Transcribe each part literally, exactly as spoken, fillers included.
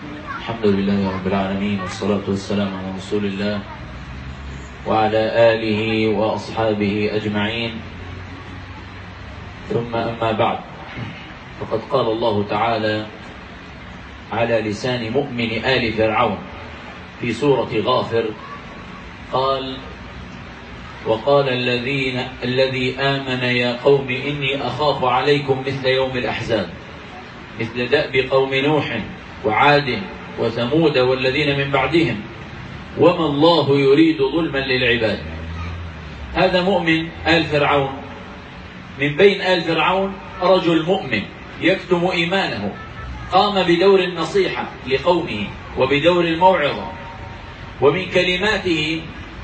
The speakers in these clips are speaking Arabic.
الحمد لله رب العالمين، والصلاة والسلام على رسول الله وعلى آله وأصحابه أجمعين، ثم أما بعد، فقد قال الله تعالى على لسان مؤمن آل فرعون في سورة غافر، قال: وقال الذين الذي آمن يا قوم إني أخاف عليكم مثل يوم الأحزاب، مثل دأب قوم نوح وعاد وثمود والذين من بعدهم وما الله يريد ظلما للعباد. هذا مؤمن آل فرعون. من بين آل فرعون رجل مؤمن يكتم إيمانه، قام بدور النصيحة لقومه وبدور الموعظة، ومن كلماته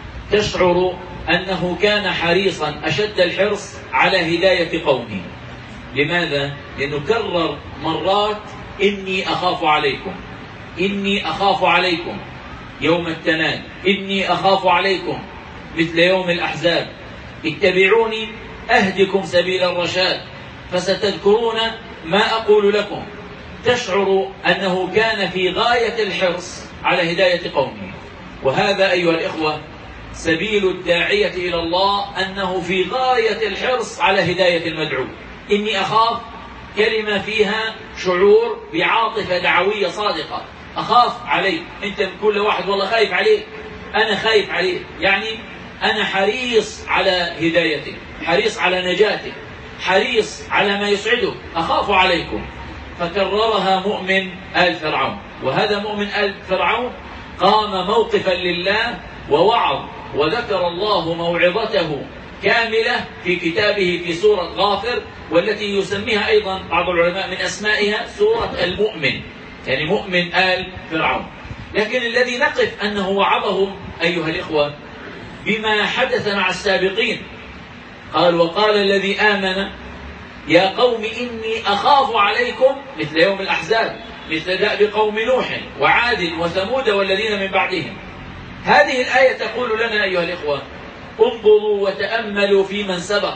تشعر أنه كان حريصا أشد الحرص على هداية قومه. لماذا؟ لأنه كرر مرات: إني أخاف عليكم، إني أخاف عليكم يوم التناد، إني أخاف عليكم مثل يوم الأحزاب، اتبعوني أهدكم سبيل الرشاد فستذكرون ما أقول لكم. تشعر أنه كان في غاية الحرص على هداية قومه. وهذا أيها الإخوة سبيل الداعية إلى الله، أنه في غاية الحرص على هداية المدعو. إني أخاف كلمة فيها شعور بعاطفة دعوية صادقة. أخاف عليك، أنت كل واحد والله خايف عليك، أنا خايف عليك، يعني أنا حريص على هدايتك، حريص على نجاتك، حريص على ما يسعدك، أخاف عليكم. فكررها مؤمن آل فرعون. وهذا مؤمن آل فرعون قام موقفا لله ووعظ، وذكر الله موعظته كاملة في كتابه في سورة غافر، والتي يسميها أيضا بعض العلماء من أسمائها سورة المؤمن، يعني مؤمن آل فرعون. لكن الذي نقف أنه وعظهم أيها الإخوة بما حدث مع السابقين. قال: وقال الذي آمن يا قوم إني أخاف عليكم مثل يوم الأحزاب، مثل دأب قوم نوح وعاد وثمود والذين من بعدهم. هذه الآية تقول لنا أيها الإخوة: انظروا وتأملوا في من سبق،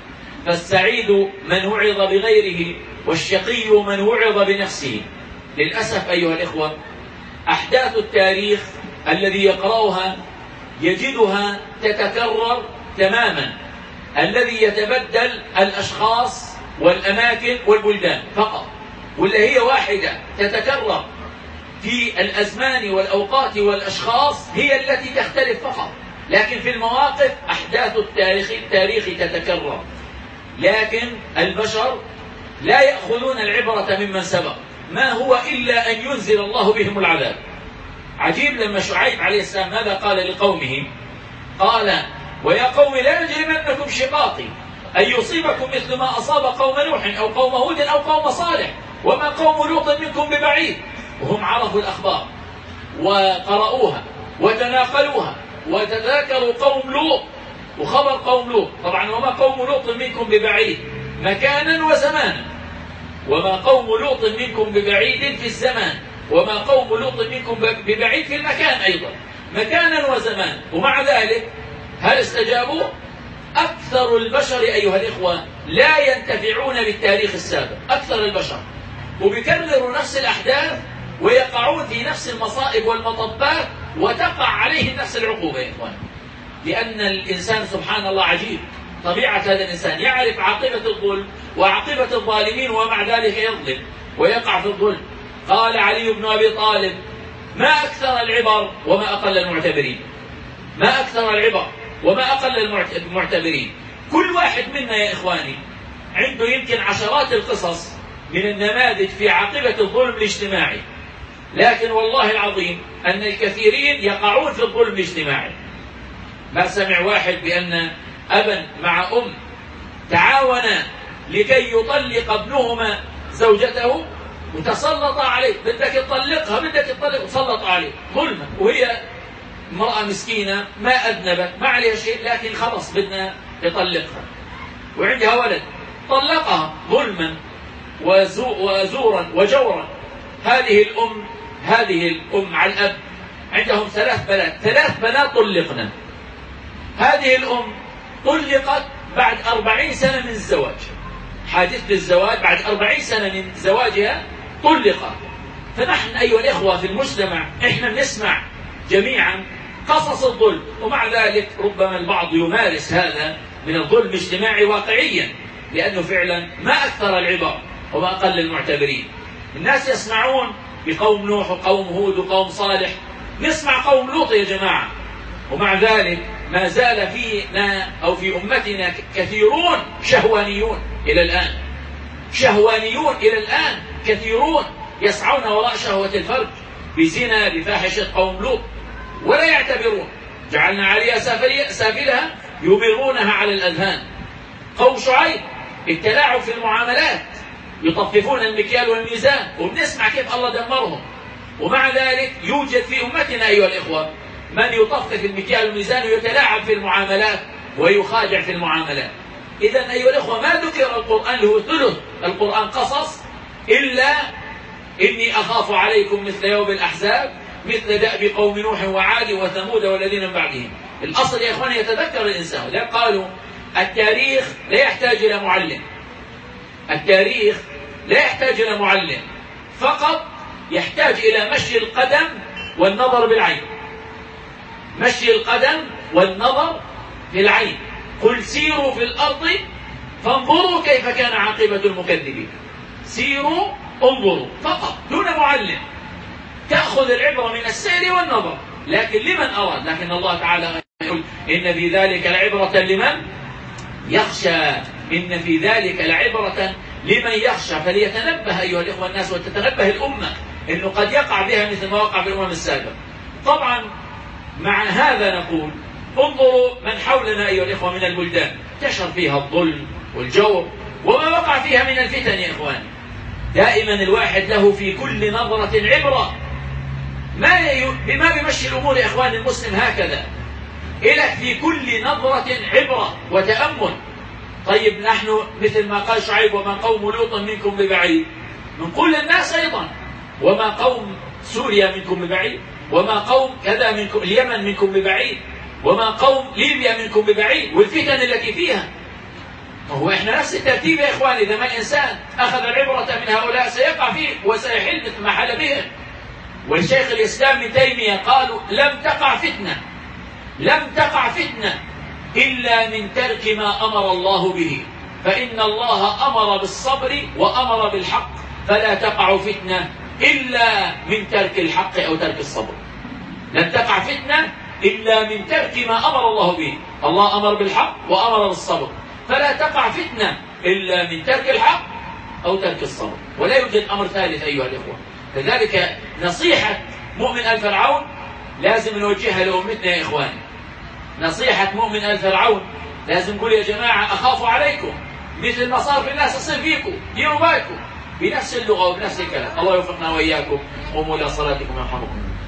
فالسعيد من وعظ بغيره، والشقي من وعظ بنفسه. للأسف أيها الإخوة أحداث التاريخ الذي يقرأها يجدها تتكرر تماما. الذي يتبدل الأشخاص والأماكن والبلدان فقط، ولا هي واحدة تتكرر في الأزمان والأوقات والأشخاص هي التي تختلف فقط، لكن في المواقف أحداث التاريخ التاريخ تتكرر. لكن البشر لا يأخذون العبرة ممن سبق، ما هو إلا أن ينزل الله بهم العذاب. عجيب لما شعيب عليه السلام ماذا قال لقومه؟ قال: ويا قوم لا يجرمنكم شقاقي أن يصيبكم مثل ما أصاب قوم نوح أو قوم هود أو قوم صالح وما قوم لوط منكم ببعيد. وهم عرفوا الأخبار وقرأوها وتناقلوها وتذاكروا قوم لوط وخبر قوم لوط. طبعا وما قوم لوط منكم ببعيد مكانا وزمانا، وما قوم لوط منكم ببعيد في الزمان، وما قوم لوط منكم ببعيد في المكان أيضا، مكانا وزمان. ومع ذلك هل استجابوا؟ أكثر البشر أيها الإخوة لا ينتفعون بالتاريخ السابق، أكثر البشر، وبيكرروا نفس الأحداث ويقعون في نفس المصائب والمطبات وتقع عليه نفس العقوبة يا إخوان. لأن الإنسان سبحان الله عجيب، طبيعة هذا الإنسان يعرف عاقبة الظلم وعاقبة الظالمين ومع ذلك يظلم ويقع في الظلم. قال علي بن أبي طالب: ما أكثر العبر وما أقل المعتبرين، ما أكثر العبر وما أقل المعتبرين. كل واحد منا يا إخواني عنده يمكن عشرات القصص من النماذج في عاقبة الظلم الاجتماعي، لكن والله العظيم أن الكثيرين يقعون في الظلم الاجتماعي. ما سمع واحد بأن أبا مع أم تعاونا لكي يطلق ابنهما زوجته وتسلط عليه، بدك تطلقها بدك تطلق، تسلط عليه ظلما، وهي امرأة مسكينة ما أذنبت ما عليها شيء، لكن خلص بدنا يطلقها، وعندها ولد طلقها ظلما وزورا وجورا. هذه الأم هذه الأم على الأب عندهم ثلاث بنات ثلاث بنات طلقنا. هذه الأم طلقت بعد أربعين سنة من الزواج، حادثة الزواج بعد أربعين سنة من زواجها طلقت. فنحن أيها الإخوة في المجتمع إحنا نسمع جميعا قصص الظلم، ومع ذلك ربما البعض يمارس هذا من الظلم الاجتماعي واقعيا، لأنه فعلا ما أكثر العبر وما أقل المعتبرين. الناس يسمعون بقوم نوح وقوم هود وقوم صالح، نسمع قوم لوط يا جماعة، ومع ذلك ما زال فينا أو في أمتنا كثيرون شهوانيون إلى الآن، شهوانيون إلى الآن كثيرون يسعون وراء شهوة الفرج بزنا بفاحشة قوم لوط ولا يعتبرون. جعلنا عليها سافلها يمرونها على الأذهان. قوم شعيب التلاعب في المعاملات، يطففون المكيال والميزان، وبنسمع كيف الله دمرهم. ومع ذلك يوجد في أمتنا أيها الإخوة من يطفف المكيال والميزان ويتلاعب في المعاملات ويخادع في المعاملات. إذن أيها الإخوة ما ذكر القرآن له ثلث القرآن قصص إلا إني أخاف عليكم مثل يوم الأحزاب مثل دأب قوم نوح وعاد وثمود والذين من بعدهم. الأصل يا إخواني يتذكر الإنسان، لا قالوا التاريخ لا يحتاج إلى معلم، التاريخ لا يحتاج إلى معلم، فقط يحتاج إلى مشي القدم والنظر بالعين، مشي القدم والنظر بالعين. قل سيروا في الأرض فانظروا كيف كان عاقبة المكذبين. سيروا انظروا فقط دون معلم، تأخذ العبرة من السير والنظر، لكن لمن أراد. لكن الله تعالى يقول إن في ذلك لعبرة لمن يخشى، إن في ذلك لعبرة لمن يخشى. فليتنبه أيها الإخوة الناس وتتنبه الأمة إنه قد يقع بها مثل ما وقع في الأمم السابقة. طبعا مع هذا نقول انظروا من حولنا أيها الإخوة من البلدان انتشر فيها الظلم والجور وما وقع فيها من الفتن يا إخواني. دائما الواحد له في كل نظرة عبرة، ما بما بمشي الأمور يا إخواني المسلم هكذا، إلك في كل نظرة عبرة وتأمل. طيب نحن مثل ما قال شعيب وما قوم لوط منكم ببعيد، من كل الناس أيضا، وما قوم سوريا منكم ببعيد، وما قوم كذا منكم اليمن منكم ببعيد، وما قوم ليبيا منكم ببعيد، والفتن التي فيها. هو احنا نفس الترتيب يا إخواني، إذا ما الإنسان أخذ العبرة من هؤلاء سيقع فيه وسيحل مثل ما حل بهم. والشيخ الإسلام ابن تيمية قالوا لم تقع فتنة لم تقع فتنة إلا من ترك ما أمر الله به، فإن الله أمر بالصبر وأمر بالحق، فلا تقع فتنة إلا من ترك الحق أو ترك الصبر. لن تقع فتنة إلا من ترك ما أمر الله به، الله أمر بالحق وأمر بالصبر، فلا تقع فتنة إلا من ترك الحق أو ترك الصبر، ولا يوجد أمر ثالث أيها الإخوة. لذلك نصيحة مؤمن آل فرعون لازم نوجهها لأمتنا يا إخواني. نصيحة مؤمن آل فرعون لازم نقول يا جماعة أخاف عليكم مثل ما صار في الناس يصير فيكم، ديروا بالكم، بنفس اللغة وبنفس الكلام. الله يوفقنا وإياكم. قوموا إلى صلاتكم يرحمكم.